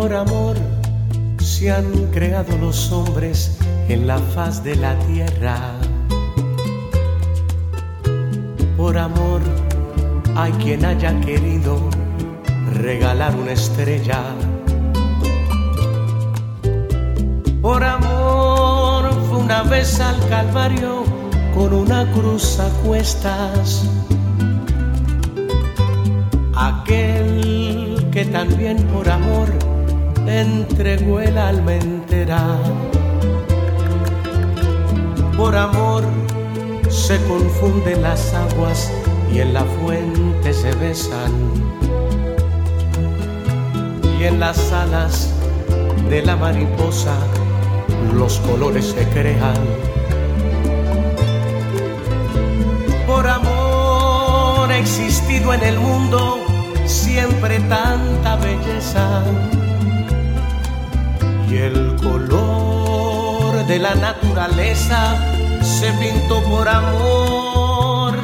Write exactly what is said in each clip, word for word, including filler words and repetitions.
Por amor se han creado los hombres en la faz de la tierra. Por amor hay quien haya querido regalar una estrella. Por amor fue una vez al Calvario con una cruz a cuestas. Aquel que también por amor entregó el alma entera. Por amor se confunden las aguas y en la fuente se besan. Y en las alas de la mariposa los colores se crean. Por amor ha existido en el mundo siempre tanta belleza. Y el color de la naturaleza se pintó por amor.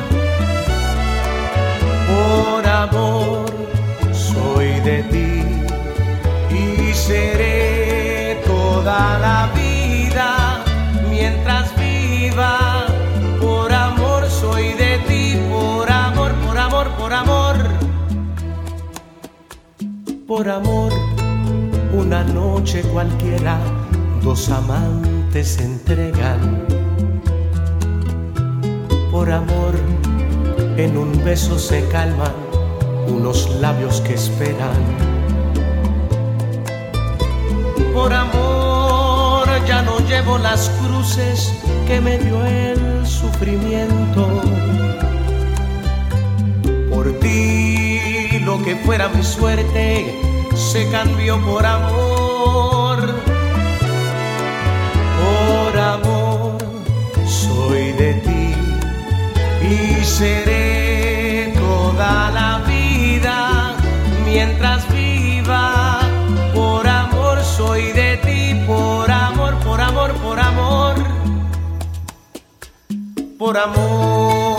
Por amor soy de ti y seré toda la vida mientras viva. Por amor soy de ti, por amor, por amor, por amor. Por amor, una noche cualquiera, dos amantes se entregan. Por amor, en un beso se calman unos labios que esperan. Por amor ya no llevo las cruces que me dio el sufrimiento. Por ti lo que fuera mi suerte se cambió por amor. Por amor soy de ti y seré toda la vida mientras viva. Por amor soy de ti, por amor, por amor, por amor, por amor.